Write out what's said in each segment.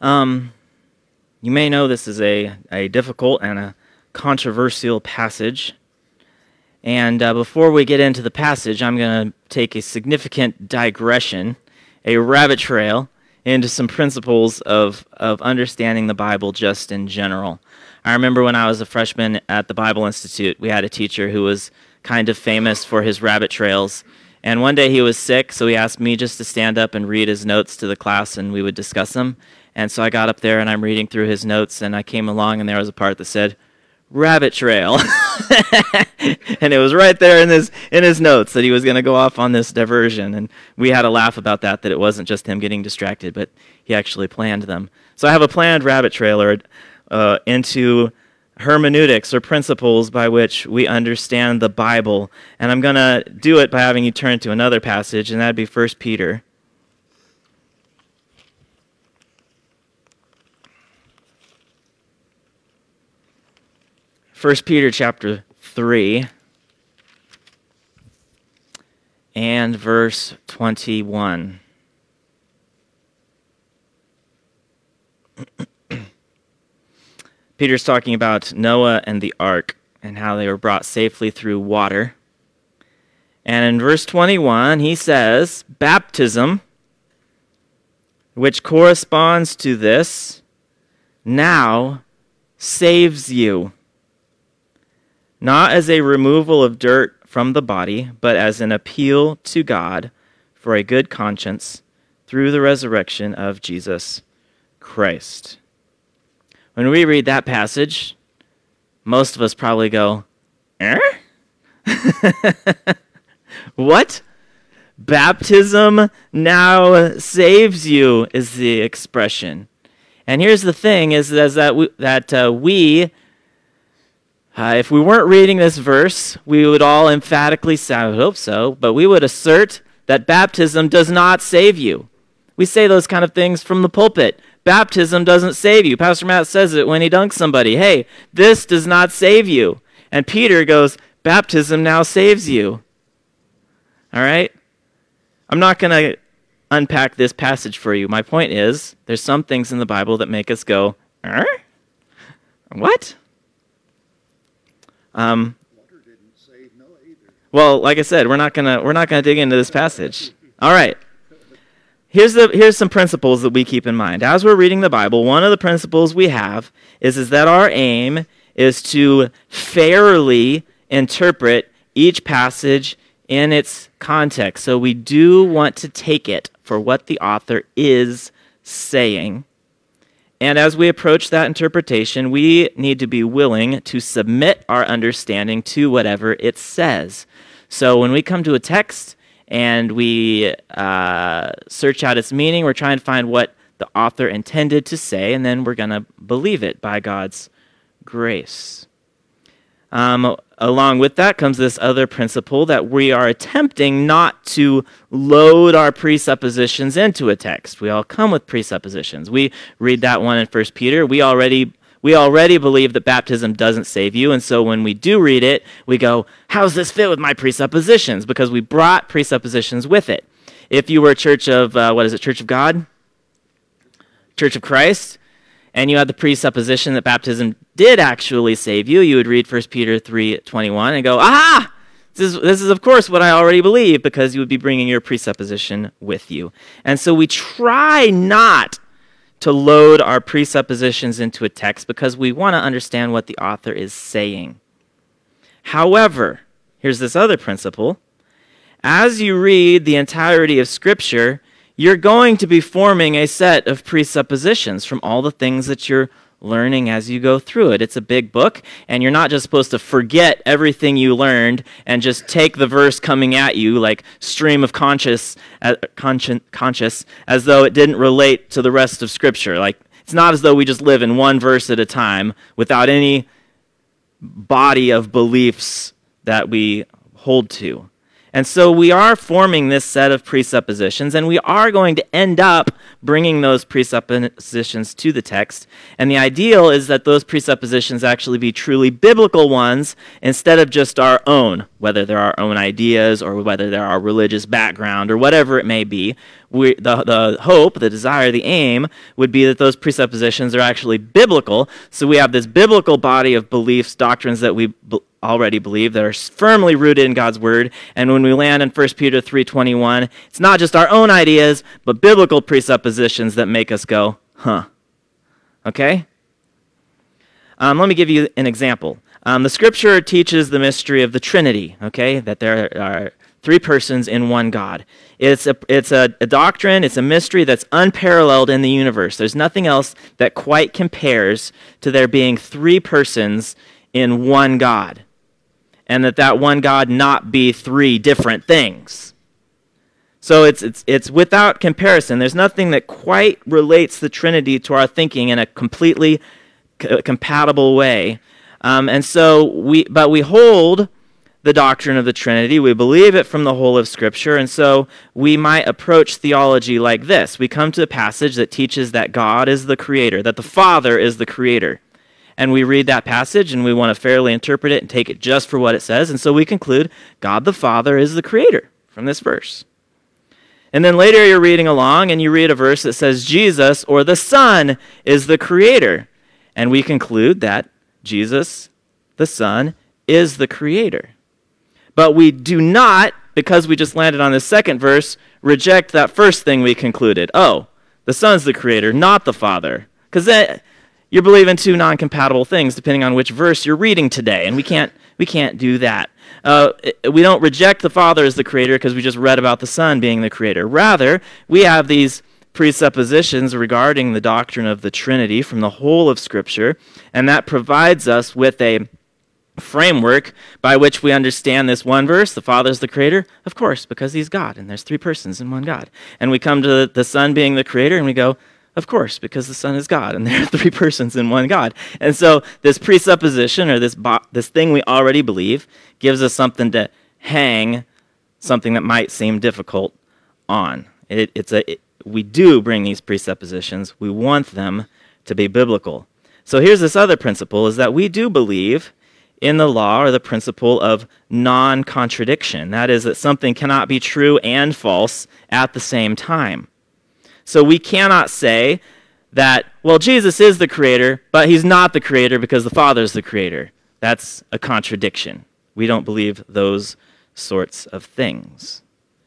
Um, you may know this is a difficult and a controversial passage. And before we get into the passage, I'm going to take a significant digression, a rabbit trail, into some principles of understanding the Bible just in general. I remember when I was a freshman at the Bible Institute, we had a teacher who was kind of famous for his rabbit trails. And one day he was sick, so he asked me just to stand up and read his notes to the class, and we would discuss them. And so I got up there, and I'm reading through his notes, and I came along, and there was a part that said, rabbit trail. And it was right there in his notes that he was going to go off on this diversion. And we had a laugh about that it wasn't just him getting distracted, but he actually planned them. So I have a planned rabbit trailer into hermeneutics, or principles by which we understand the Bible. And I'm going to do it by having you turn to another passage, and that'd be 1 Peter. 1 Peter chapter 3 and verse 21. Peter's talking about Noah and the ark and how they were brought safely through water. And in verse 21, he says, baptism, which corresponds to this, now saves you, not as a removal of dirt from the body, but as an appeal to God for a good conscience through the resurrection of Jesus Christ. When we read that passage, most of us probably go, What? Baptism now saves you is the expression. And here's the thing, is that we if we weren't reading this verse, we would all emphatically say, I would hope so, but we would assert that baptism does not save you. We say those kind of things from the pulpit. Baptism doesn't save you. Pastor Matt says it when he dunks somebody. Hey, this does not save you. And Peter goes, baptism now saves you. All right? I'm not going to unpack this passage for you. My point is, there's some things in the Bible that make us go, what? Well, like I said, we're not gonna dig into this passage. All right. Here's some principles that we keep in mind. As we're reading the Bible, one of the principles we have is that our aim is to fairly interpret each passage in its context. So we do want to take it for what the author is saying. And as we approach that interpretation, we need to be willing to submit our understanding to whatever it says. So when we come to a text and we search out its meaning, we're trying to find what the author intended to say, and then we're going to believe it by God's grace. Along with that comes this other principle that we are attempting not to load our presuppositions into a text. We all come with presuppositions. We read that one in 1 Peter. We already believe that baptism doesn't save you, and so when we do read it, we go, how does this fit with my presuppositions? Because we brought presuppositions with it. If you were a church of, Church of God? Church of Christ? And you had the presupposition that baptism did actually save you, you would read 1 Peter 3:21 and go, aha! This is of course what I already believe, because you would be bringing your presupposition with you. And so we try not to load our presuppositions into a text because we want to understand what the author is saying. However, here's this other principle. As you read the entirety of Scripture, you're going to be forming a set of presuppositions from all the things that you're learning as you go through it. It's a big book, and you're not just supposed to forget everything you learned and just take the verse coming at you like stream of conscious as though it didn't relate to the rest of Scripture. Like, it's not as though we just live in one verse at a time without any body of beliefs that we hold to. And so we are forming this set of presuppositions, and we are going to end up bringing those presuppositions to the text. And the ideal is that those presuppositions actually be truly biblical ones instead of just our own, whether they're our own ideas or whether they're our religious background or whatever it may be. the hope, the desire, the aim would be that those presuppositions are actually biblical. So we have this biblical body of beliefs, doctrines that we already believe that are firmly rooted in God's word. And when we land in 1 Peter 3:21, it's not just our own ideas, but biblical presuppositions that make us go, huh. Okay? Let me give you an example. The scripture teaches the mystery of the Trinity, okay, that there are three persons in one God. It's a doctrine, it's a mystery that's unparalleled in the universe. There's nothing else that quite compares to there being three persons in one God, and that one God not be three different things. So it's without comparison. There's nothing that quite relates the Trinity to our thinking in a completely compatible way. And so we hold the doctrine of the Trinity. We believe it from the whole of Scripture, and so we might approach theology like this. We come to a passage that teaches that God is the creator, that the Father is the creator. And we read that passage, and we want to fairly interpret it and take it just for what it says, and so we conclude God the Father is the creator from this verse. And then later you're reading along, and you read a verse that says Jesus, or the Son, is the creator. And we conclude that Jesus, the Son, is the creator. But we do not, because we just landed on this second verse, reject that first thing we concluded. Oh, the Son's the creator, not the Father. Because then you're believing two non-compatible things depending on which verse you're reading today, and we can't do that. We don't reject the Father as the creator because we just read about the Son being the creator. Rather, we have these presuppositions regarding the doctrine of the Trinity from the whole of Scripture, and that provides us with a framework by which we understand this one verse, the Father is the creator, of course, because he's God, and there's three persons in one God. And we come to the Son being the creator, and we go, of course, because the Son is God, and there are three persons in one God. And so this presupposition, or this thing we already believe, gives us something to hang something that might seem difficult on. We do bring these presuppositions. We want them to be biblical. So here's this other principle, is that we do believe in the law, or the principle of non-contradiction. That is, that something cannot be true and false at the same time. So we cannot say that, well, Jesus is the creator, but he's not the creator because the Father is the creator. That's a contradiction. We don't believe those sorts of things.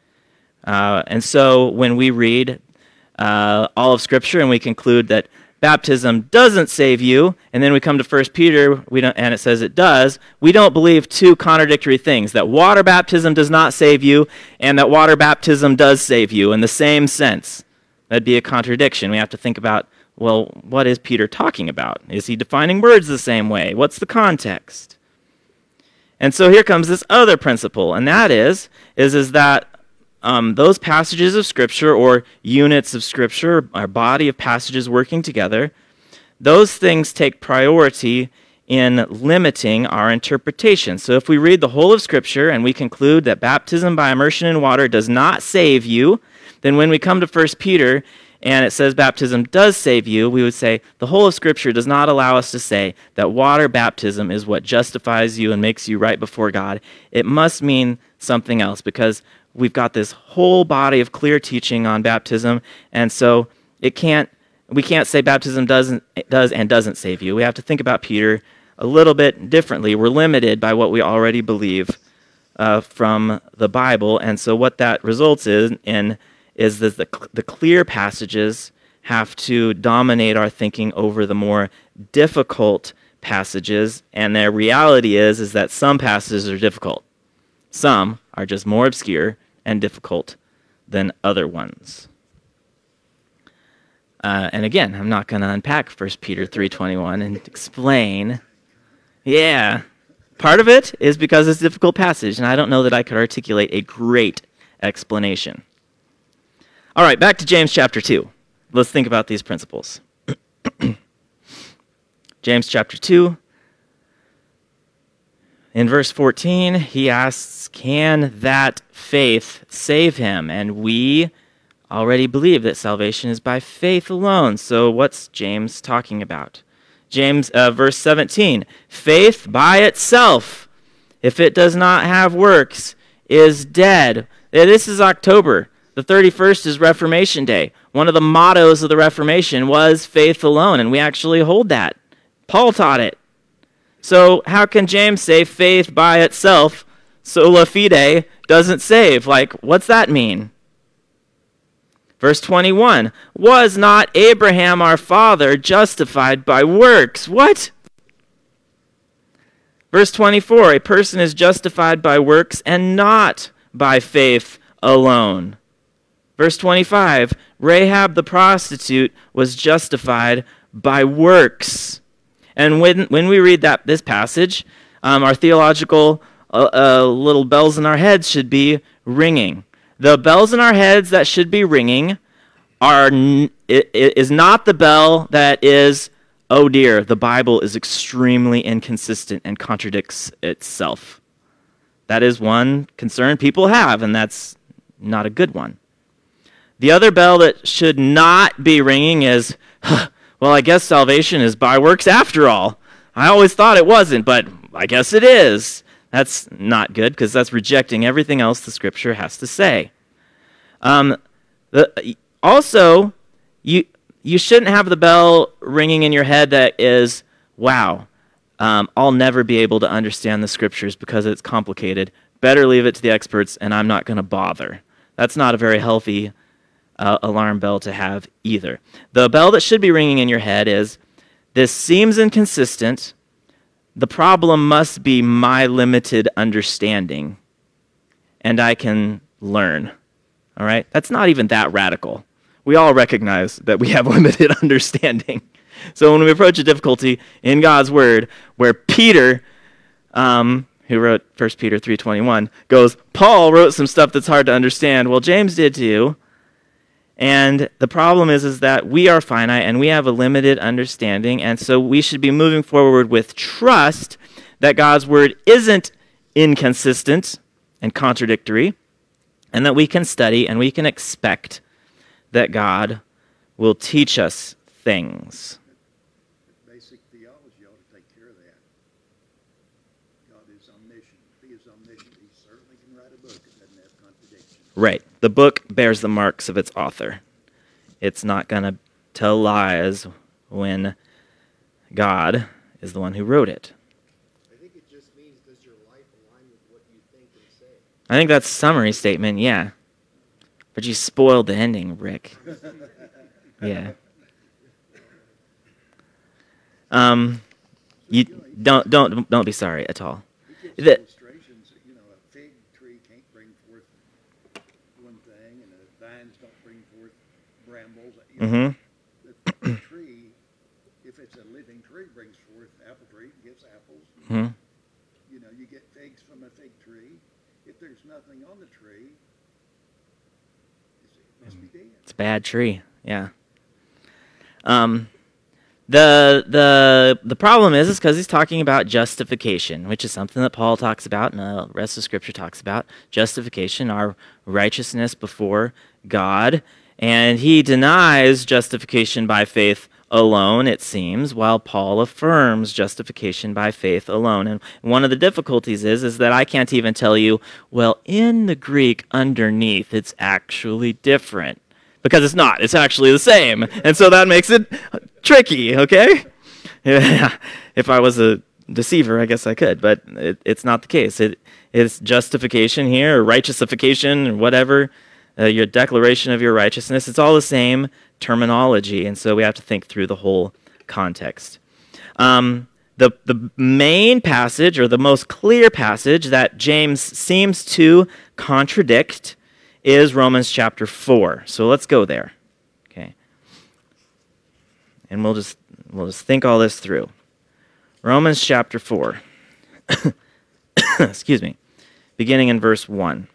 And so when we read all of Scripture and we conclude that baptism doesn't save you, and then we come to 1 Peter and it says it does, we don't believe two contradictory things, that water baptism does not save you and that water baptism does save you in the same sense. That'd be a contradiction. We have to think about, well, what is Peter talking about? Is he defining words the same way? What's the context? And so here comes this other principle, and that is that those passages of Scripture, or units of Scripture, our body of passages working together, those things take priority in limiting our interpretation. So if we read the whole of Scripture and we conclude that baptism by immersion in water does not save you, then when we come to 1 Peter and it says baptism does save you, we would say the whole of Scripture does not allow us to say that water baptism is what justifies you and makes you right before God. It must mean something else, because we've got this whole body of clear teaching on baptism, and so we can't say baptism does and doesn't save you. We have to think about Peter a little bit differently. We're limited by what we already believe from the Bible, and so what that results in is that the clear passages have to dominate our thinking over the more difficult passages, and the reality is that some passages are difficult. Some are just more obscure and difficult than other ones. And again, I'm not going to unpack 1 Peter 3:21 and explain. Yeah, part of it is because it's a difficult passage, and I don't know that I could articulate a great explanation. All right, back to James chapter 2. Let's think about these principles. James chapter 2. In verse 14, he asks, can that faith save him? And we already believe that salvation is by faith alone. So what's James talking about? James, verse 17, faith by itself, if it does not have works, is dead. This is October. The 31st is Reformation Day. One of the mottos of the Reformation was faith alone, and we actually hold that. Paul taught it. So how can James say faith by itself, sola fide, doesn't save? Like, what's that mean? Verse 21, was not Abraham our father justified by works? What? Verse 24, a person is justified by works and not by faith alone. Verse 25, Rahab the prostitute was justified by works. And when we read this passage, our theological little bells in our heads should be ringing. The bells in our heads that should be ringing is not the bell that is, oh dear, the Bible is extremely inconsistent and contradicts itself. That is one concern people have, and that's not a good one. The other bell that should not be ringing is, well, I guess salvation is by works after all. I always thought it wasn't, but I guess it is. That's not good because that's rejecting everything else the Scripture has to say. Also, you shouldn't have the bell ringing in your head that is, wow, I'll never be able to understand the Scriptures because it's complicated. Better leave it to the experts, and I'm not going to bother. That's not a very healthy alarm bell to have either. The bell that should be ringing in your head is, this seems inconsistent. The problem must be my limited understanding, and I can learn. All right? That's not even that radical. We all recognize that we have limited understanding. So when we approach a difficulty in God's Word, where Peter, who wrote 1 Peter 3:21, goes, Paul wrote some stuff that's hard to understand. Well, James did too. And the problem is that we are finite and we have a limited understanding, and so we should be moving forward with trust that God's Word isn't inconsistent and contradictory, and that we can study and we can expect that God will teach us things. Basic theology ought to take care of that. God is omniscient. If he is omniscient, he certainly can write a book that doesn't have contradictions. Right. The book bears the marks of its author. It's not going to tell lies when God is the one who wrote it. I think it just means, does your life align with what you think and say? I think that's a summary statement, yeah. But you spoiled the ending, Rick. Yeah. You don't be sorry at all. Illustrations, a fig tree can't bring forth one thing, and the vines don't bring forth brambles. The fig tree, if it's a living tree, brings forth apple tree, gives apples. Mm-hmm. You get figs from a fig tree. If there's nothing on the tree, it must be dead. It's a bad tree, yeah. The problem is because he's talking about justification, which is something that Paul talks about and the rest of Scripture talks about. Justification, our righteousness before God. And he denies justification by faith alone, it seems, while Paul affirms justification by faith alone. And one of the difficulties is that I can't even tell you, well, in the Greek underneath, it's actually different. Because it's not. It's actually the same. And so that makes it tricky, okay? Yeah. If I was a deceiver, I guess I could, but it's not the case. It's justification here, or righteousification, or whatever, your declaration of your righteousness. It's all the same terminology, and so we have to think through the whole context. The main passage, or the most clear passage that James seems to contradict is Romans chapter 4. So let's go there. Okay. And we'll just think all this through. Romans chapter 4. Excuse me. Beginning in verse 1.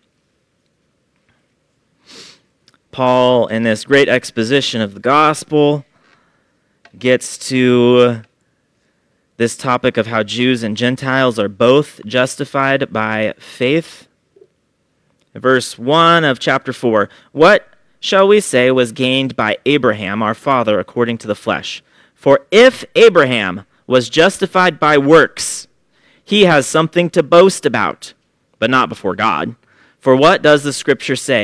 Paul, in this great exposition of the gospel, gets to this topic of how Jews and Gentiles are both justified by faith. Verse 1 of chapter 4, what shall we say was gained by Abraham, our father, according to the flesh? For if Abraham was justified by works, he has something to boast about, but not before God. For what does the Scripture say?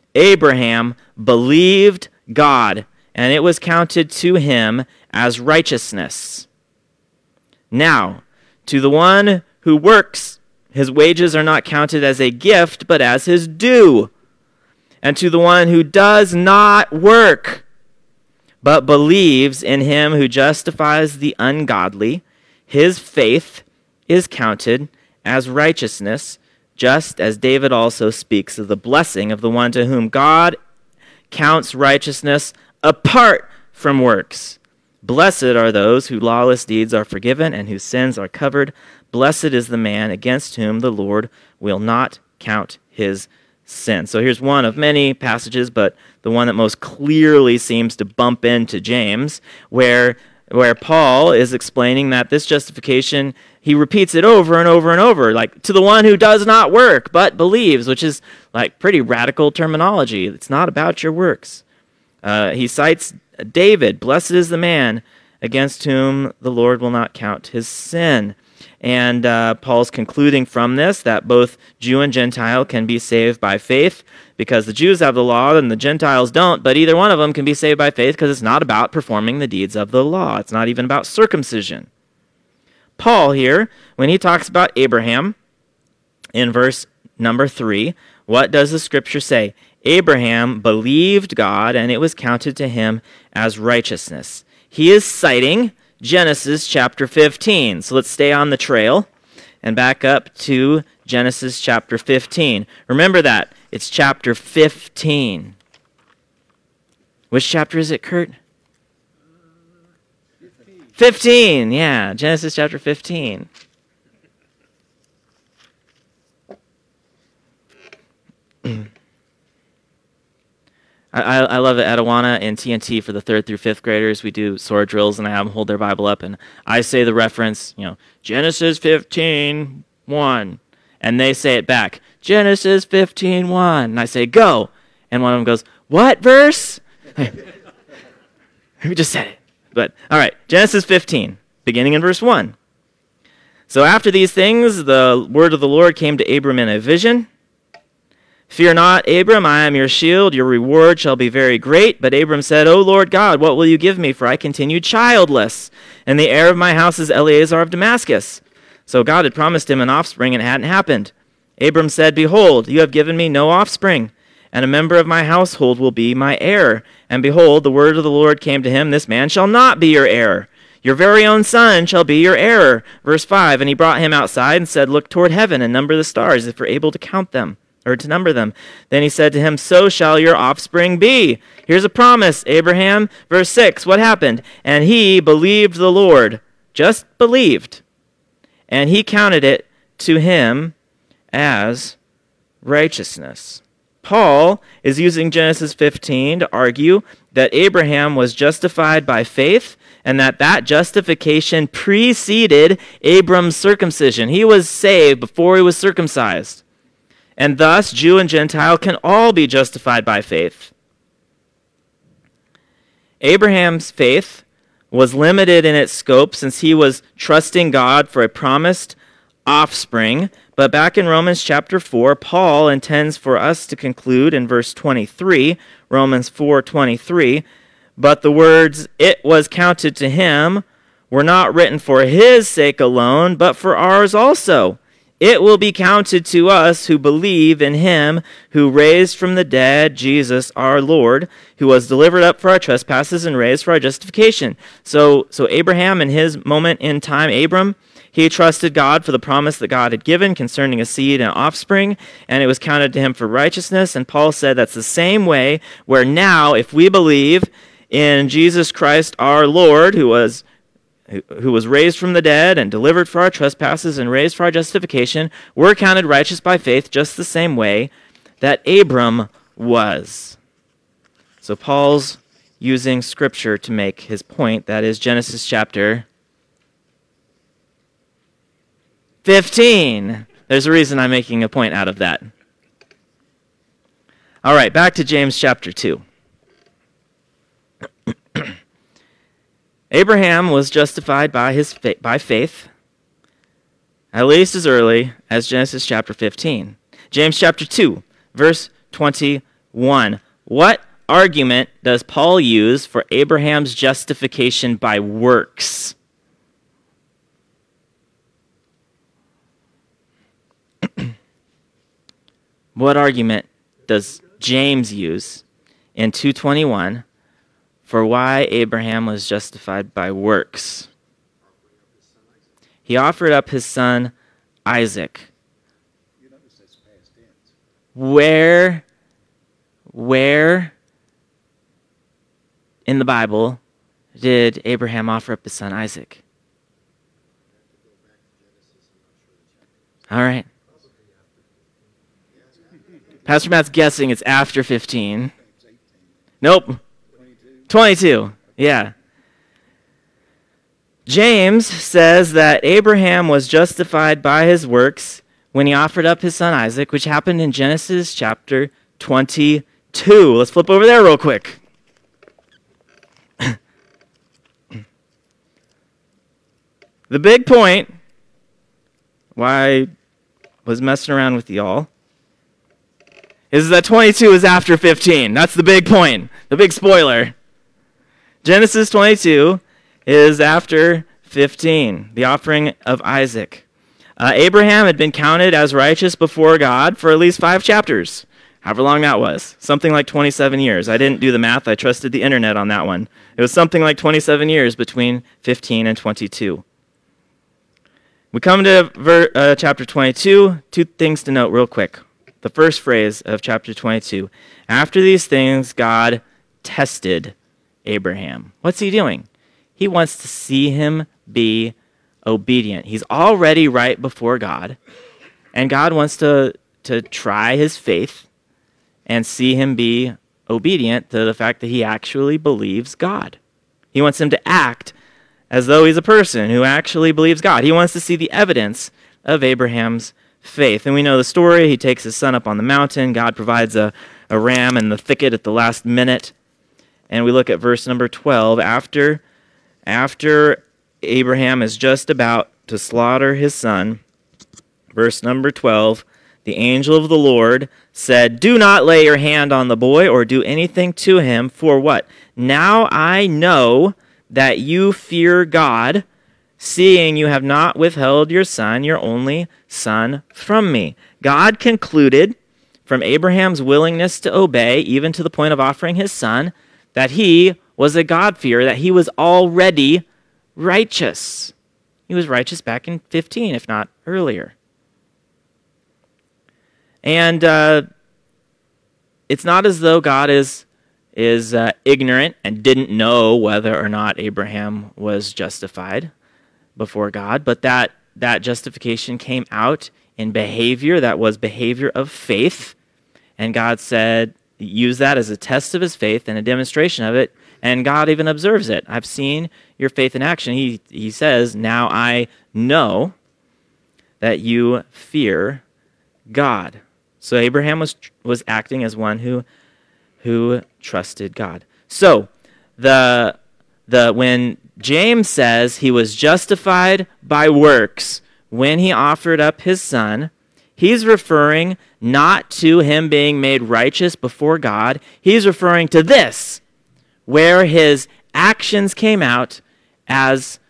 Abraham believed God, and it was counted to him as righteousness. Now, to the one who works, his wages are not counted as a gift, but as his due. And to the one who does not work, but believes in him who justifies the ungodly, his faith is counted as righteousness, just as David also speaks of the blessing of the one to whom God counts righteousness apart from works. Blessed are those whose lawless deeds are forgiven and whose sins are covered. Blessed is the man against whom the Lord will not count his sin. So here's one of many passages, but the one that most clearly seems to bump into James, where Paul is explaining that this justification, he repeats it over and over and over, like to the one who does not work but believes, which is like pretty radical terminology. It's not about your works. He cites David, blessed is the man against whom the Lord will not count his sin. And Paul's concluding from this that both Jew and Gentile can be saved by faith because the Jews have the law and the Gentiles don't, but either one of them can be saved by faith because it's not about performing the deeds of the law. It's not even about circumcision. Paul here, when he talks about Abraham in verse number 3, what does the scripture say? Abraham believed God, and it was counted to him as righteousness. He is citing Genesis chapter 15. So let's stay on the trail and back up to Genesis chapter 15. Remember that. It's chapter 15. Which chapter is it, Kurt? 15, yeah. Genesis chapter 15. I love it at Awana and TNT for the 3rd through 5th graders. We do sword drills, and I have them hold their Bible up, and I say the reference, Genesis 15, 1. And they say it back, Genesis 15, 1. And I say, go. And one of them goes, what verse? We just said it. But, all right, Genesis 15, beginning in verse 1. So after these things, the word of the Lord came to Abram in a vision. Fear not, Abram, I am your shield. Your reward shall be very great. But Abram said, O Lord God, what will you give me? For I continue childless, and the heir of my house is Eleazar of Damascus. So God had promised him an offspring, and it hadn't happened. Abram said, Behold, you have given me no offspring, and a member of my household will be my heir. And behold, the word of the Lord came to him, This man shall not be your heir. Your very own son shall be your heir. Verse 5, And he brought him outside and said, Look toward heaven and number the stars, if you're able to count them, or to number them. Then he said to him, So shall your offspring be. Here's a promise, Abraham. Verse 6, what happened? And he believed the Lord, just believed, and he counted it to him as righteousness. Paul is using Genesis 15 to argue that Abraham was justified by faith and that justification preceded Abram's circumcision. He was saved before he was circumcised. And thus, Jew and Gentile can all be justified by faith. Abraham's faith was limited in its scope since he was trusting God for a promised offspring. But back in Romans chapter 4, Paul intends for us to conclude in verse 23, Romans 4:23, but the words, it was counted to him, were not written for his sake alone, but for ours also. It will be counted to us who believe in him who raised from the dead Jesus our Lord, who was delivered up for our trespasses and raised for our justification. So Abraham, in his moment in time, Abram, he trusted God for the promise that God had given concerning a seed and offspring, and it was counted to him for righteousness. And Paul said that's the same way where now, if we believe in Jesus Christ our Lord, who was raised from the dead and delivered for our trespasses and raised for our justification, we're counted righteous by faith just the same way that Abram was. So Paul's using Scripture to make his point. That is Genesis chapter 15. There's a reason I'm making a point out of that. All right, back to James chapter 2. Abraham was justified by faith, at least as early as Genesis chapter 15. James chapter 2, verse 21. 1. What argument does Paul use for Abraham's justification by works? What argument does James use in 2:21 for why Abraham was justified by works? He offered up his son Isaac. You notice that's past tense. Where in the Bible did Abraham offer up his son Isaac? All right. Pastor Matt's guessing it's after 15. It's 18, Nope. 22. 22. Yeah. James says that Abraham was justified by his works when he offered up his son Isaac, which happened in Genesis chapter 22. Let's flip over there real quick. The big point, why I was messing around with y'all, is that 22 is after 15. That's the big point, the big spoiler. Genesis 22 is after 15, the offering of Isaac. Abraham had been counted as righteous before God for at least 5 chapters, however long that was. Something like 27 years. I didn't do the math. I trusted the internet on that one. It was something like 27 years between 15 and 22. We come to chapter 22. 2 things to note real quick. The first phrase of chapter 22. After these things, God tested Abraham. What's he doing? He wants to see him be obedient. He's already right before God, and God wants to try his faith and see him be obedient to the fact that he actually believes God. He wants him to act as though he's a person who actually believes God. He wants to see the evidence of Abraham's faith. And we know the story. He takes his son up on the mountain. God provides a ram in the thicket at the last minute. And we look at verse number 12. After Abraham is just about to slaughter his son, verse number 12, the angel of the Lord said, "Do not lay your hand on the boy or do anything to him, for what? Now I know that you fear God, seeing you have not withheld your son, your only son, from me." God concluded from Abraham's willingness to obey, even to the point of offering his son, that he was a God-fearer, that he was already righteous. He was righteous back in 15, if not earlier. And it's not as though God is ignorant and didn't know whether or not Abraham was justified before God, but that justification came out in behavior that was behavior of faith, and God said, use that as a test of his faith and a demonstration of it, and God even observes it. I've seen your faith in action. He says, now I know that you fear God. So Abraham was acting as one who trusted God. So when James says he was justified by works when he offered up his son, he's referring not to him being made righteous before God. He's referring to this, where his actions came out as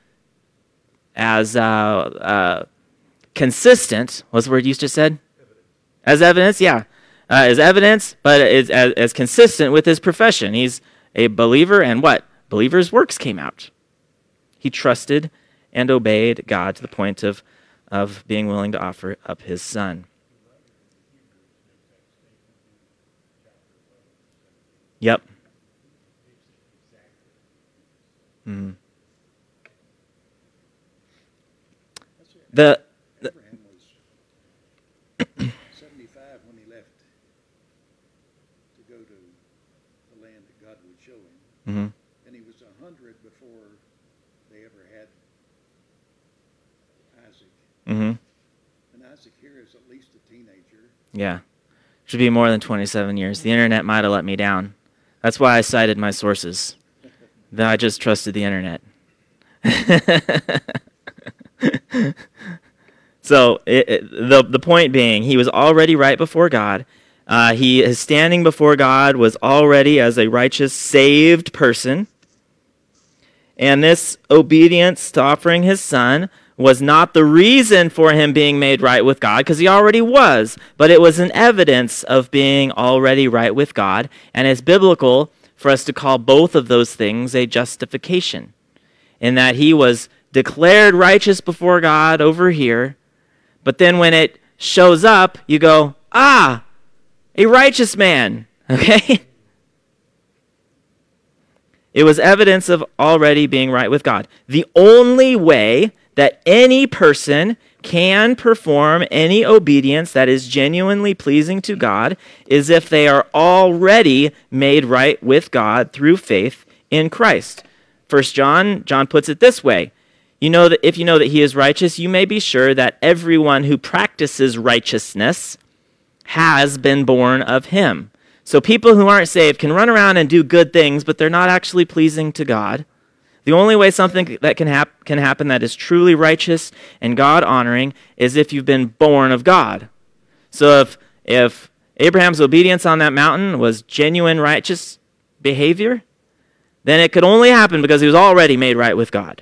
consistent. What's the word you just said? As evidence, yeah. As evidence, but as consistent with his profession. He's a believer, and what? Believer's works came out. He trusted and obeyed God to the point of being willing to offer up his son. Yep. Mm. Abraham was 75 when he left to go to the land that God would show him. Mm-hmm. And he was 100 before they ever had Isaac. Mm-hmm. And Isaac here is at least a teenager. Yeah. Should be more than 27 years. The internet might have let me down. That's why I cited my sources. Then I just trusted the internet. So the point being, he was already right before God. He is standing before God, was already as a righteous, saved person. And this obedience to offering his son was not the reason for him being made right with God, because he already was, but it was an evidence of being already right with God. And it's biblical for us to call both of those things a justification, in that he was declared righteous before God over here, but then when it shows up, you go, a righteous man, okay? It was evidence of already being right with God. The only way that any person can perform any obedience that is genuinely pleasing to God is if they are already made right with God through faith in Christ. 1 John puts it this way. You know that if you know that he is righteous, you may be sure that everyone who practices righteousness has been born of him. So people who aren't saved can run around and do good things, but they're not actually pleasing to God. The only way something that can happen that is truly righteous and God-honoring is if you've been born of God. So if Abraham's obedience on that mountain was genuine righteous behavior, then it could only happen because he was already made right with God.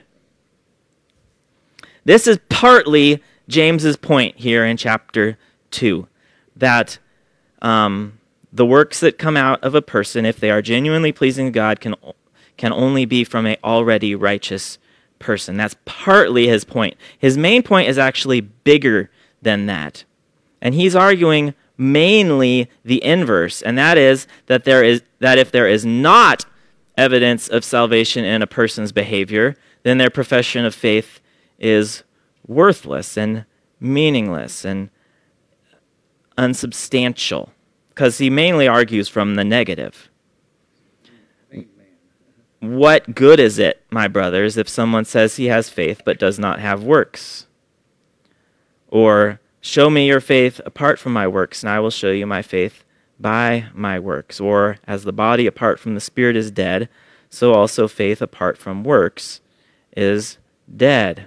This is partly James's point here in chapter 2, that the works that come out of a person, if they are genuinely pleasing to God, can only be from an already righteous person. That's partly his point. His main point is actually bigger than that. And he's arguing mainly the inverse, and that is that if there is not evidence of salvation in a person's behavior, then their profession of faith is worthless and meaningless and unsubstantial, because he mainly argues from the negative. What good is it, my brothers, if someone says he has faith but does not have works? Or, show me your faith apart from my works, and I will show you my faith by my works. Or, as the body apart from the spirit is dead, so also faith apart from works is dead.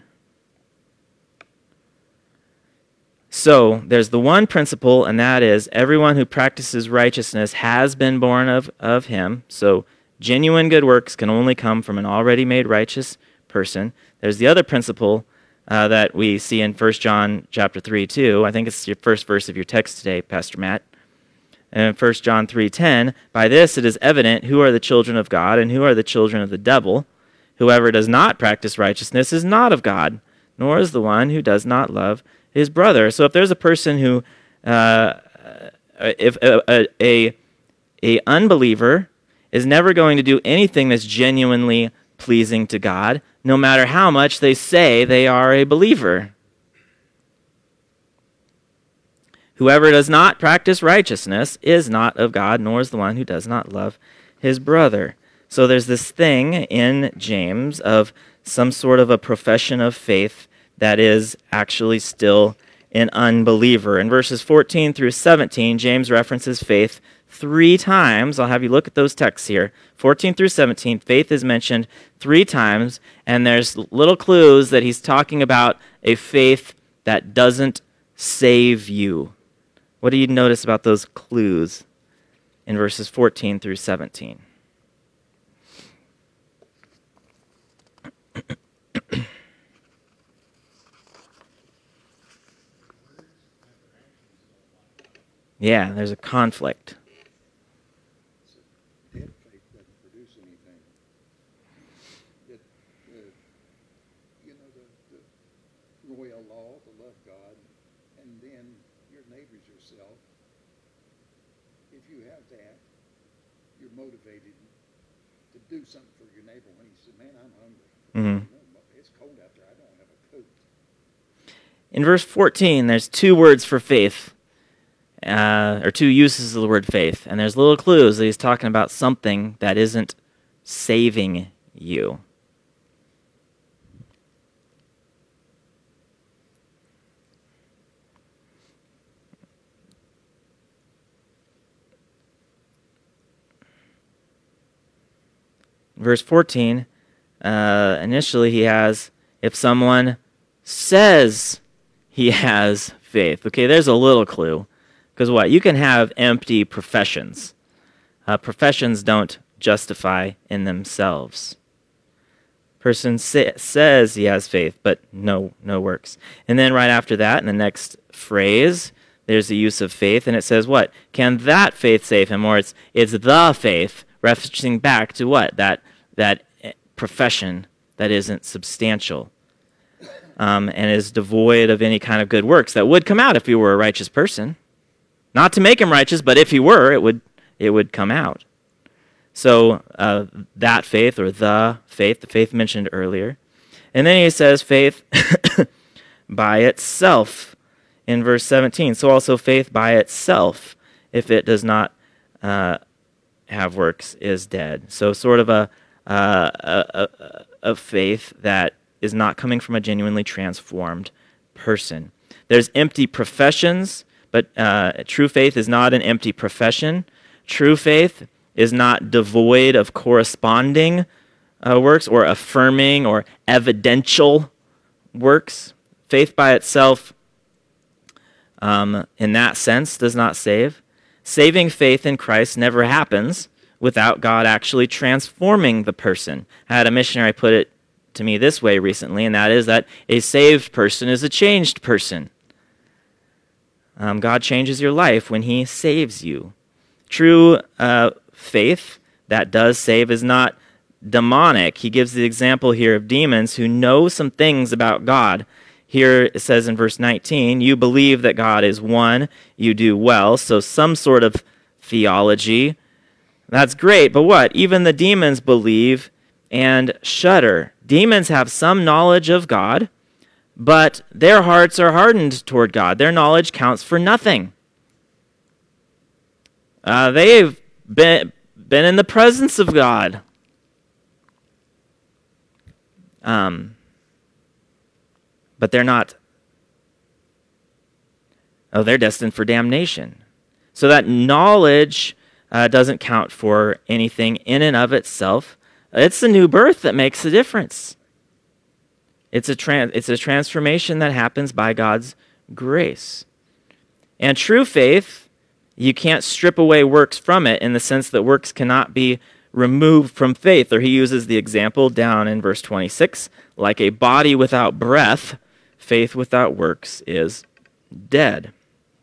So, there's the one principle, and that is everyone who practices righteousness has been born of him. So, genuine good works can only come from an already made righteous person. There's the other principle that we see in 1 John chapter 3, too. I think it's your first verse of your text today, Pastor Matt. And 1 John 3:10, by this it is evident who are the children of God and who are the children of the devil. Whoever does not practice righteousness is not of God, nor is the one who does not love his brother. So if there's a person who, if a unbeliever is never going to do anything that's genuinely pleasing to God, no matter how much they say they are a believer. Whoever does not practice righteousness is not of God, nor is the one who does not love his brother. So there's this thing in James of some sort of a profession of faith that is actually still an unbeliever. In verses 14 through 17, James references faith 3 times. I'll have you look at those texts here. 14 through 17, faith is mentioned 3 times, and there's little clues that he's talking about a faith that doesn't save you. What do you notice about those clues in verses 14 through 17? Yeah, there's a conflict. Dead faith doesn't produce anything. The royal law to love God, and then your neighbors yourself. If you have that, you're motivated to do something for your neighbor when he says, "Man, I'm hungry. Mm-hmm. It's cold out there. I don't have a coat." In verse 14, there's 2 words for faith. Or 2 uses of the word faith, and there's little clues that he's talking about something that isn't saving you. Verse 14, initially he has, if someone says he has faith. Okay, there's a little clue. Because what? You can have empty professions. Professions don't justify in themselves. Person says he has faith, but no works. And then right after that, in the next phrase, there's the use of faith, and it says what? Can that faith save him? Or it's the faith, referencing back to what? That profession that isn't substantial and is devoid of any kind of good works that would come out if he were a righteous person. Not to make him righteous, but if he were, it would come out. So that faith, or the faith mentioned earlier. And then he says faith by itself in verse 17. So also faith by itself, if it does not have works, is dead. So sort of a faith that is not coming from a genuinely transformed person. There's empty professions, but true faith is not an empty profession. True faith is not devoid of corresponding works or affirming or evidential works. Faith by itself, in that sense, does not save. Saving faith in Christ never happens without God actually transforming the person. I had a missionary put it to me this way recently, and that is that a saved person is a changed person. God changes your life when he saves you. True faith that does save is not demonic. He gives the example here of demons who know some things about God. Here it says in verse 19, you believe that God is one, you do well. So some sort of theology. That's great, but what? Even the demons believe and shudder. Demons have some knowledge of God, but their hearts are hardened toward God. Their knowledge counts for nothing. They've been in the presence of God. But they're not. Oh, they're destined for damnation. So that knowledge doesn't count for anything in and of itself. It's the new birth that makes the difference. It's a transformation that happens by God's grace. And true faith, you can't strip away works from it in the sense that works cannot be removed from faith. Or he uses the example down in verse 26, like a body without breath, faith without works is dead.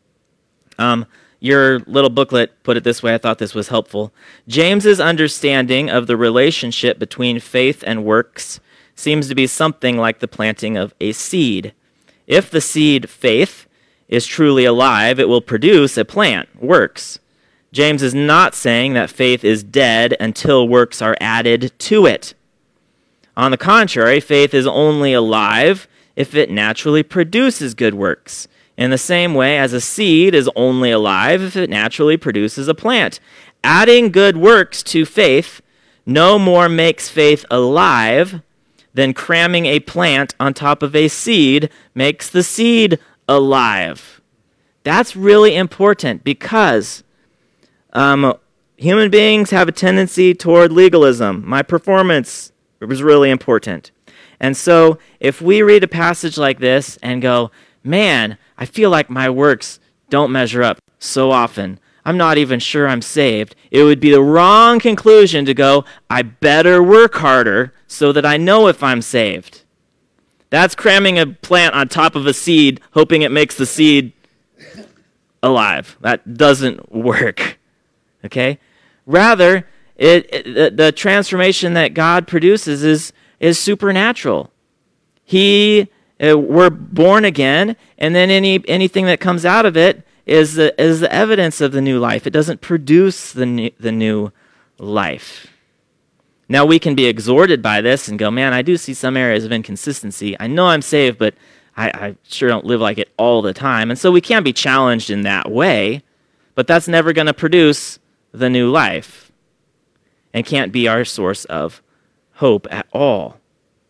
Your little booklet put it this way. I thought this was helpful. James's understanding of the relationship between faith and works seems to be something like the planting of a seed. If the seed, faith, is truly alive, it will produce a plant, works. James is not saying that faith is dead until works are added to it. On the contrary, faith is only alive if it naturally produces good works, in the same way as a seed is only alive if it naturally produces a plant. Adding good works to faith no more makes faith alive than cramming a plant on top of a seed makes the seed alive. That's really important because human beings have a tendency toward legalism. My performance was really important. And so if we read a passage like this and go, man, I feel like my works don't measure up so often. I'm not even sure I'm saved. It would be the wrong conclusion to go, I better work harder so that I know if I'm saved. That's cramming a plant on top of a seed, hoping it makes the seed alive. That doesn't work. Okay? Rather, the transformation that God produces is supernatural. We're born again, and then anything that comes out of it is the evidence of the new life. It doesn't produce the new life. Now we can be exhorted by this and go, man, I do see some areas of inconsistency. I know I'm saved, but I sure don't live like it all the time. And so we can be challenged in that way, but that's never going to produce the new life and can't be our source of hope at all.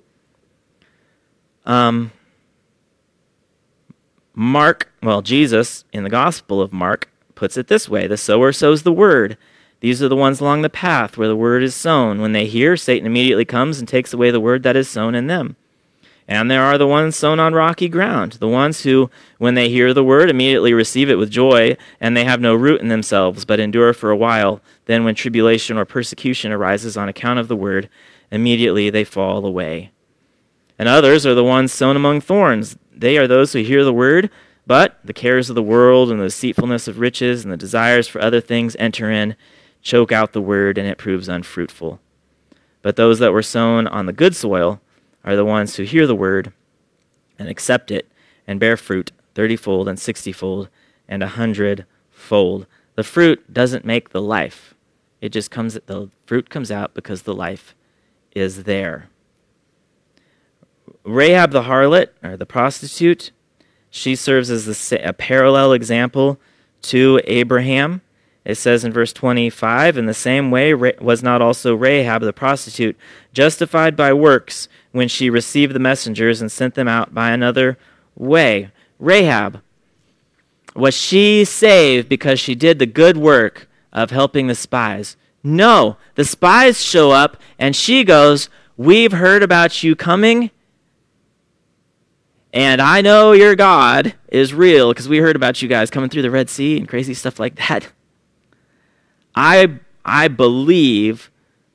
Jesus in the Gospel of Mark puts it this way: the sower sows the word. These are the ones along the path where the word is sown. When they hear, Satan immediately comes and takes away the word that is sown in them. And there are the ones sown on rocky ground, the ones who, when they hear the word, immediately receive it with joy, and they have no root in themselves, but endure for a while. Then when tribulation or persecution arises on account of the word, immediately they fall away. And others are the ones sown among thorns. They are those who hear the word, but the cares of the world and the deceitfulness of riches and the desires for other things enter in, choke out the word, and it proves unfruitful. But those that were sown on the good soil are the ones who hear the word and accept it and bear fruit 30-fold and 60-fold and 100-fold. The fruit doesn't make the life. The fruit comes out because the life is there. Rahab the harlot, or the prostitute, she serves as a parallel example to Abraham. It says in verse 25, in the same way was not also Rahab the prostitute justified by works when she received the messengers and sent them out by another way. Rahab, was she saved because she did the good work of helping the spies? No, the spies show up and she goes, we've heard about you coming, and I know your God is real because we heard about you guys coming through the Red Sea and crazy stuff like that. I believe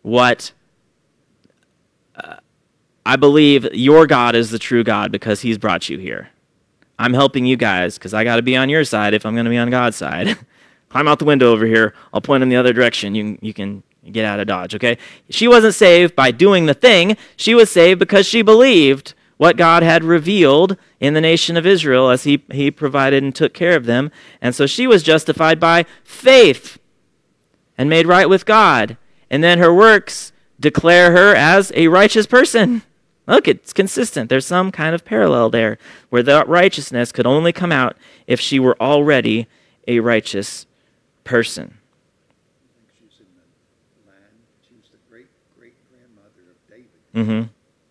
I believe your God is the true God because he's brought you here. I'm helping you guys because I got to be on your side if I'm going to be on God's side. Climb out the window over here. I'll point in the other direction. You can get out of Dodge, okay? She wasn't saved by doing the thing. She was saved because she believed what God had revealed in the nation of Israel as he provided and took care of them. And so she was justified by faith and made right with God. And then her works declare her as a righteous person. Look, it's consistent. There's some kind of parallel there where that righteousness could only come out if she were already a righteous person. I think she's in the line. She was the great-great-grandmother of David.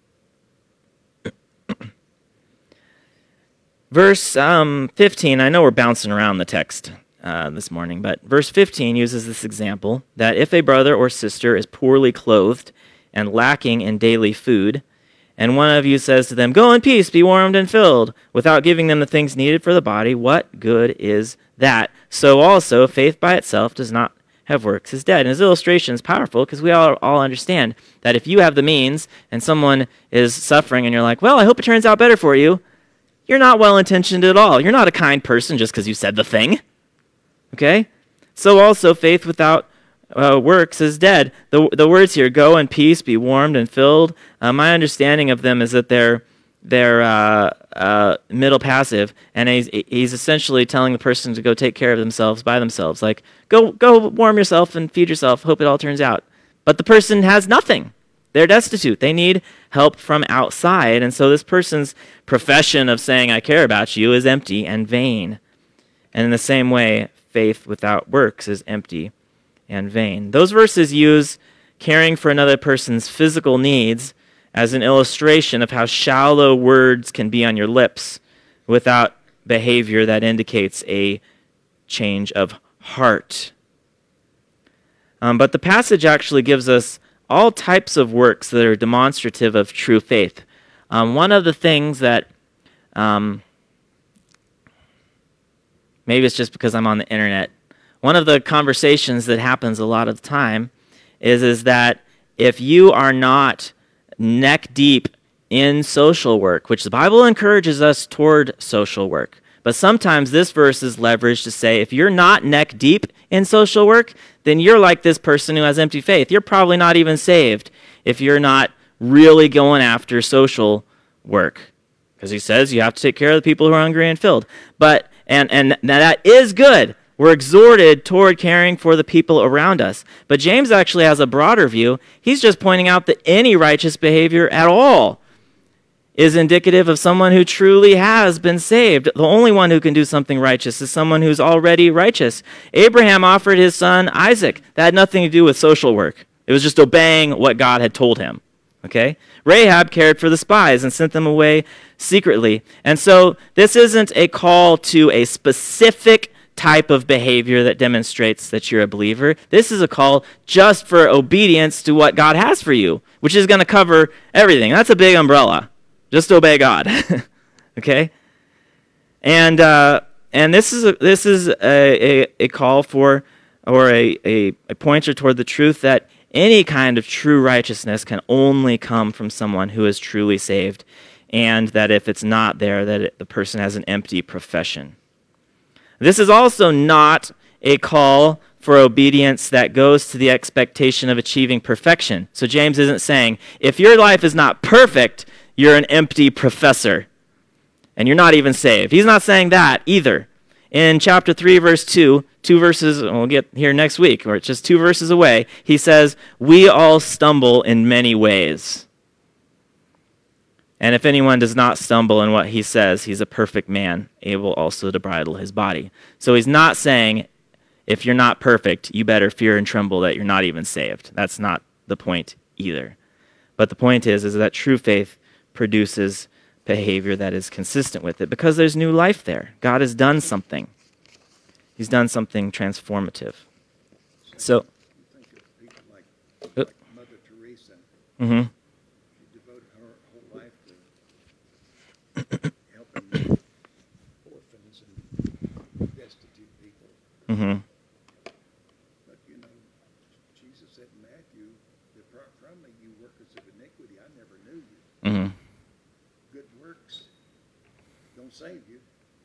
Verse 15, I know we're bouncing around the text this morning, but verse 15 uses this example that if a brother or sister is poorly clothed and lacking in daily food, and one of you says to them, go in peace, be warmed and filled, without giving them the things needed for the body, what good is that? So also, faith by itself does not have works is dead. And his illustration is powerful because we all understand that if you have the means and someone is suffering and you're like, well, I hope it turns out better for you, you're not well-intentioned at all. You're not a kind person just because you said the thing. Okay? So also, faith without works is dead. The words here, go in peace, be warmed and filled, my understanding of them is that they're middle passive, and he's essentially telling the person to go take care of themselves by themselves. Like, go warm yourself and feed yourself, hope it all turns out. But the person has nothing. They're destitute. They need help from outside. And so this person's profession of saying, I care about you, is empty and vain. And in the same way, faith without works is empty and vain. Those verses use caring for another person's physical needs as an illustration of how shallow words can be on your lips without behavior that indicates a change of heart. But the passage actually gives us all types of works that are demonstrative of true faith. One of the things that, maybe it's just because I'm on the internet, one of the conversations that happens a lot of the time is that if you are not neck deep in social work, which the Bible encourages us toward social work, but sometimes this verse is leveraged to say if you're not neck deep in social work, then you're like this person who has empty faith. You're probably not even saved if you're not really going after social work. Because he says you have to take care of the people who are hungry and filled. But and that is good. We're exhorted toward caring for the people around us. But James actually has a broader view. He's just pointing out that any righteous behavior at all is indicative of someone who truly has been saved. The only one who can do something righteous is someone who's already righteous. Abraham offered his son Isaac. That had nothing to do with social work. It was just obeying what God had told him. Okay? Rahab cared for the spies and sent them away secretly. And so this isn't a call to a specific type of behavior that demonstrates that you're a believer. This is a call just for obedience to what God has for you, which is going to cover everything. That's a big umbrella. Just obey God. Okay? And this is a call for, or a pointer toward the truth that any kind of true righteousness can only come from someone who is truly saved, and that if it's not there, that the person has an empty profession. This is also not a call for obedience that goes to the expectation of achieving perfection. So James isn't saying, if your life is not perfect, you're an empty professor, and you're not even saved. He's not saying that either. In chapter 3, verse 2, 2 verses, we'll get here next week, or it's just 2 verses away, he says, we all stumble in many ways. And if anyone does not stumble in what he says, he's a perfect man, able also to bridle his body. So he's not saying, if you're not perfect, you better fear and tremble that you're not even saved. That's not the point either. But the point is that true faith produces behavior that is consistent with it, because there's new life there. God has done something. He's done something transformative. So, You think of people like Mother Teresa. mm-hmm. She devoted her whole life to helping orphans and destitute people. Mm-hmm. But Jesus said in Matthew, "Depart from me, you workers of iniquity. I never knew you." Mm-hmm. Good works don't save you.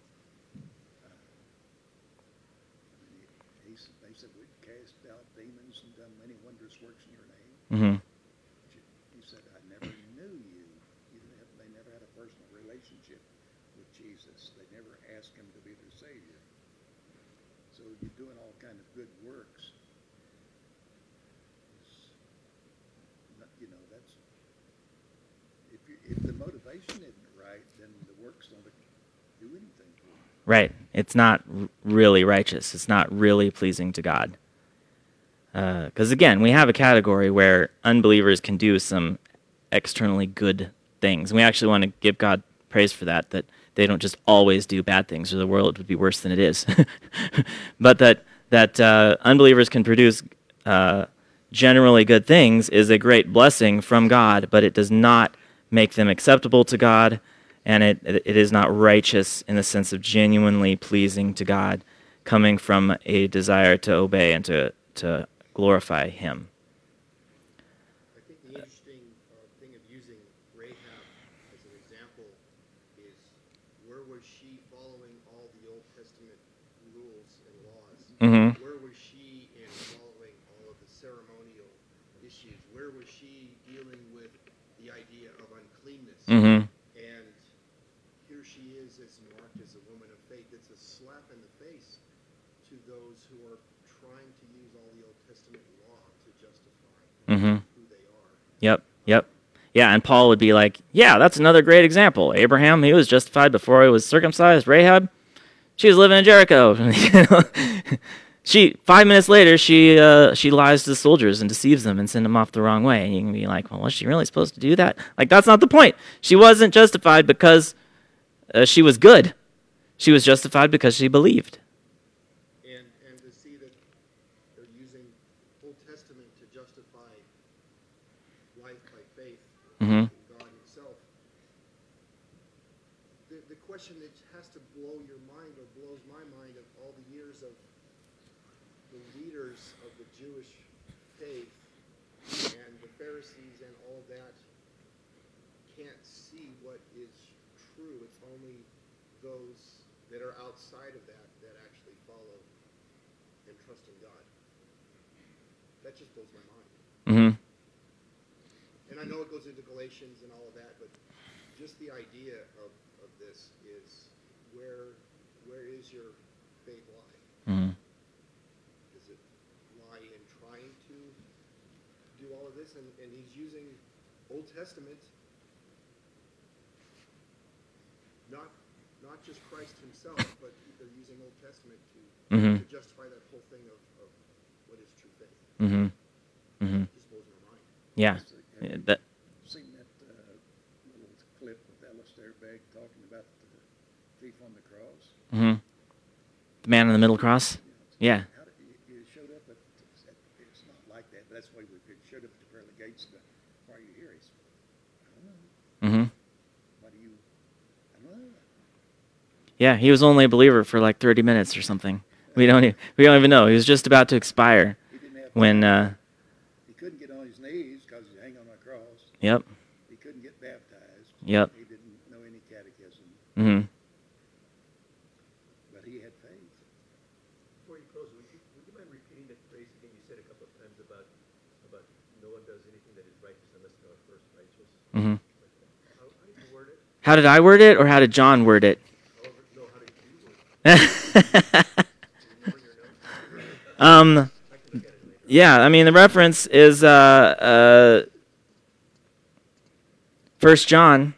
They said we'd cast out demons and done many wondrous works in your name. Mm-hmm. He said, "I never knew you." They never had a personal relationship with Jesus. They never asked him to be their Savior. So you're doing all kind of good works. That's if the motivation isn't right, then the works don't do anything for you. Right. It's not really righteous. It's not really pleasing to God. Because again, we have a category where unbelievers can do some externally good things. And we actually want to give God praise for that they don't just always do bad things, or the world would be worse than it is. But that unbelievers can produce generally good things is a great blessing from God, but it does not make them acceptable to God, and it is not righteous in the sense of genuinely pleasing to God, coming from a desire to obey and to glorify Him. I think the interesting thing of using Rahab as an example is, where was she following all the Old Testament rules and laws? Mm-hmm. Where was she in following all of the ceremonial issues? Where was she dealing with the idea of uncleanness? Mm-hmm. And here she is as marked as a woman of faith. It's a slap in the face to those who are trying to use all the Old Testament law to justify Mm-hmm. who they are. Yep. Yeah, and Paul would be like, yeah, that's another great example. Abraham, he was justified before he was circumcised. Rahab, she was living in Jericho. 5 minutes later, she lies to the soldiers and deceives them and sends them off the wrong way. And you can be like, well, was she really supposed to do that? Like, that's not the point. She wasn't justified because she was good. She was justified because she believed. And to see that they're using Old Testament to justify life by faith Mm-hmm. in God Himself. The question that has to blow your mind, or blows my mind, of all the years of the leaders of the Jewish faith and the Pharisees and all that can't see what is true. It's only those that are outside of that actually follow and trust in God. That just blows my mind. Mm-hmm. And I know it goes into Galatians and all of that, but just the idea of this is, where is your faith lie? Mm-hmm. Does it lie in trying to do all of this? And he's using Old Testament, not just Christ himself, but they're using Old Testament Mm-hmm. to justify that whole thing of what is true faith. Mm-hmm. Mm-hmm. It just blows my mind. Yeah. Have you That, seen that little clip with Alistair Begg talking about the thief on the cross? mm-hmm. The man in the middle cross? Yeah. How did you showed up at, it's not like that, but that's the way we showed up at the pearly gates. Why are you here? He said, I don't know. Mm-hmm. Why Yeah, he was only a believer for like 30 minutes or something. We don't even know. He was just about to expire He didn't have when. he couldn't get on his knees because he's hanging on a cross. Yep. He couldn't get baptized. Yep. He didn't know any catechism, Hmm. but he had faith. Before you close, would you mind repeating the phrase again? You said a couple of times about no one does anything that is righteous unless they are first righteous. Hmm. How did you word it? How did I word it, or how did John word it? However, no, how did you word it? Remember your notes? um, I can look at it later. yeah, I mean the reference is 1 John.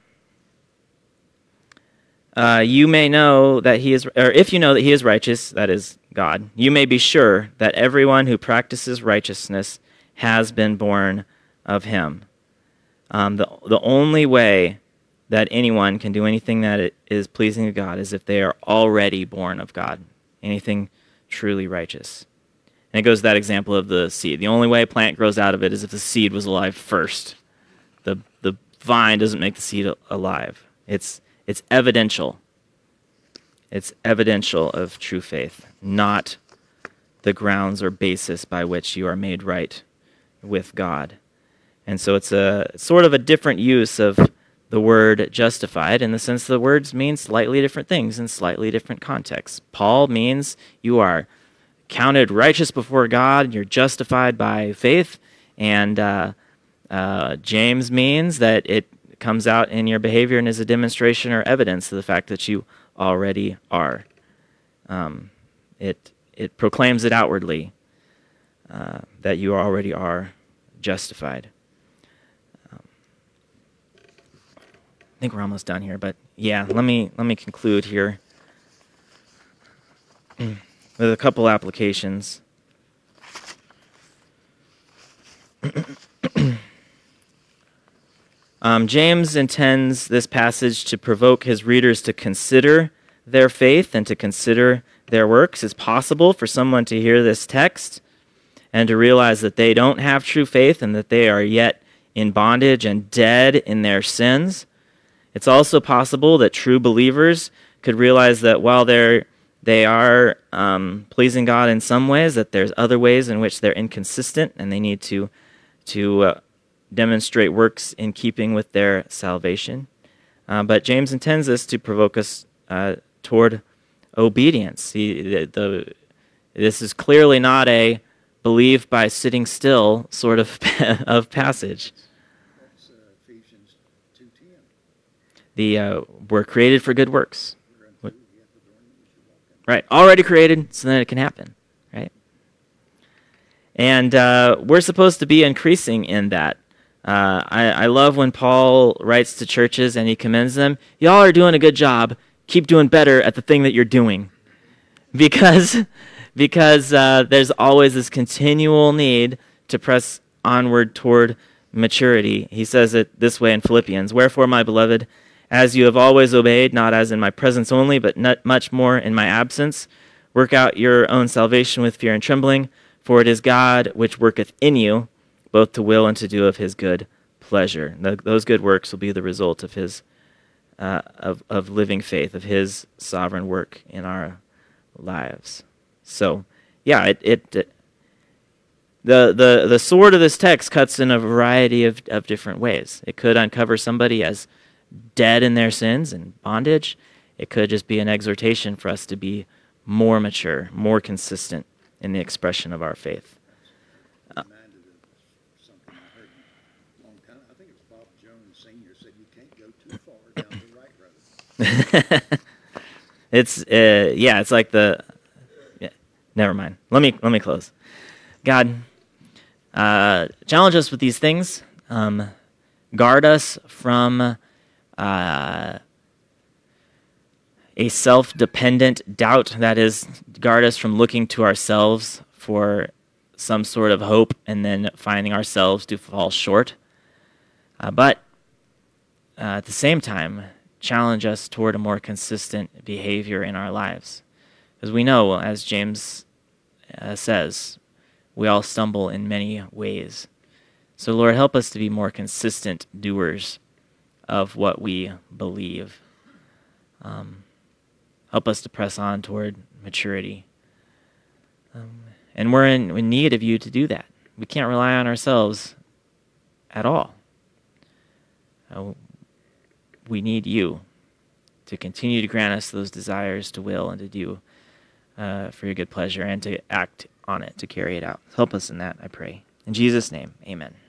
You may know that he is, or if you know that he is righteous, that is God, you may be sure that everyone who practices righteousness has been born of him. The only way that anyone can do anything that is pleasing to God is if they are already born of God, anything truly righteous. And it goes to that example of the seed. The only way a plant grows out of it is if the seed was alive first. The vine doesn't make the seed alive. It's evidential. It's evidential of true faith, not the grounds or basis by which you are made right with God. And so it's a sort of a different use of the word justified in the sense the words mean slightly different things in slightly different contexts. Paul means you are counted righteous before God, you're justified by faith, and James means that it comes out in your behavior and is a demonstration or evidence of the fact that you already are. It proclaims it outwardly that you already are justified. I think we're almost done here, but yeah, let me conclude here with a couple applications. James intends this passage to provoke his readers to consider their faith and to consider their works. It's possible for someone to hear this text and to realize that they don't have true faith and that they are yet in bondage and dead in their sins. It's also possible that true believers could realize that while they are pleasing God in some ways, that there's other ways in which they're inconsistent and they need to demonstrate works in keeping with their salvation. But James intends this to provoke us toward obedience. This is clearly not a believe by sitting still sort of of passage. That's Ephesians 2:10. We're created for good works. Whereunto he hath adorned you to walk in. Right, already created so that it can happen, right? And we're supposed to be increasing in that. I love when Paul writes to churches and he commends them. Y'all are doing a good job. Keep doing better at the thing that you're doing. Because there's always this continual need to press onward toward maturity. He says it this way in Philippians, "Wherefore, my beloved, as you have always obeyed, not as in my presence only, but not much more in my absence, work out your own salvation with fear and trembling, for it is God which worketh in you, both to will and to do of his good pleasure." Those good works will be the result of his of living faith, of his sovereign work in our lives. So, yeah, the sword of this text cuts in a variety of different ways. It could uncover somebody as dead in their sins and bondage. It could just be an exhortation for us to be more mature, more consistent in the expression of our faith. Reminded of something I heard a long time. I think it was Bob Jones Sr. said you can't go too far down the right road. It's like never mind. Let me close. God, challenge us with these things. Guard us from a self-dependent doubt. That is, guard us from looking to ourselves for some sort of hope and then finding ourselves to fall short. But at the same time, challenge us toward a more consistent behavior in our lives. Because we know, as James says, we all stumble in many ways. So Lord, help us to be more consistent doers of what we believe. Help us to press on toward maturity. And we're in need of you to do that. We can't rely on ourselves at all. We need you to continue to grant us those desires to will and to do for your good pleasure and to act on it, to carry it out. Help us in that, I pray. In Jesus' name, amen.